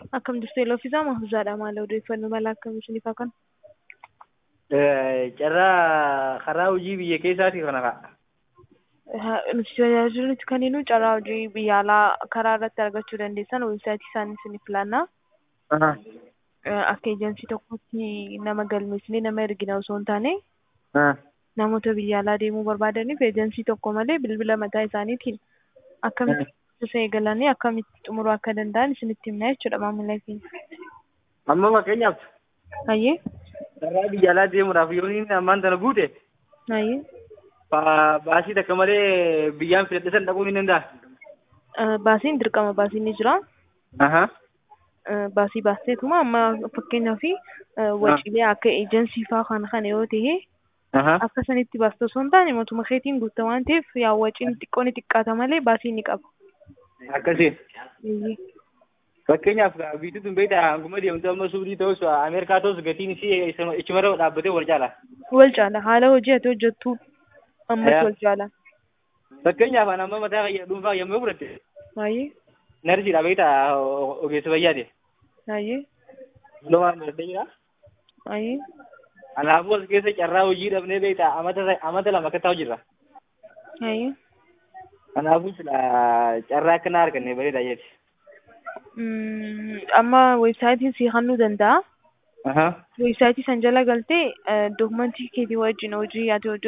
Akkam jirtu Eloo fi Zaama Huzzaadha maal odeeffannoo balaa akkamii isiniif hakan? Carraa karaa hojii biyya keessaati kana ka'a. Nuti tajaajiluuti kan inni carraa hojii biyya alaa karaa irratti argachuu dandeessan weebsaayitii isaanii isiniif laannaa. Akka eejensii tokkotti nama galmeessinee nama ergina osoo hin taane namoota biyya alaa deemuu barbaadaniif eejensii tokko malee bilbila mataa isaaniitiin akkamitti isa eegalanii akkamitti xumuruu akka danda'an isinitti himna jechuudha maamila keenya. Amma fakkeenyaaf Hayyee. carraa biyya alaa deemuudhaaf yoo inni ammaan tana guute Hayyee. baasii takka malee biyyaan filadhe san dhaquu ni danda'a. Baasiin dirqama baasiin ni jira. Baasii baasteetuma amma fakkeenyaaf waciilee akka eejensii fa'aa kana yoo ta'e akka sanitti baastu osoo hin taane matuma keetiin guutta waan ta'eef yaa waciin xiqqoo ni xiqqaata malee baasii ni qaba. Akkasii. Fakkeenyaaf biituutu hin beektaa hanguma deemtu amma suudii ta'us Ameerikaa ta'us gatiin isii ichumarra dhaabbatee wal caala. Wal caala haala hojii ati hojjettu ammas wal caala. Fakkeenyaaf ani amma mataa dhuunfaa yommuu fudhatte. Hayyee. Narjiidha beektaa ogeessa fayyaati. Hayyee. Lomaan fudhattee jira. Hayyee. Kanaafuu as keessa carraa hojii dhabnee beektaa amata lama akka taa'u jirra. Hayyee. Kanaafuu carraa akkanaa arganne bareedaa jechuudha. Amma weebsaayitiin si hannuu danda'a. Weebsaayitii san jala galtee dokumentii keetii wajjin hojii ati hojjettu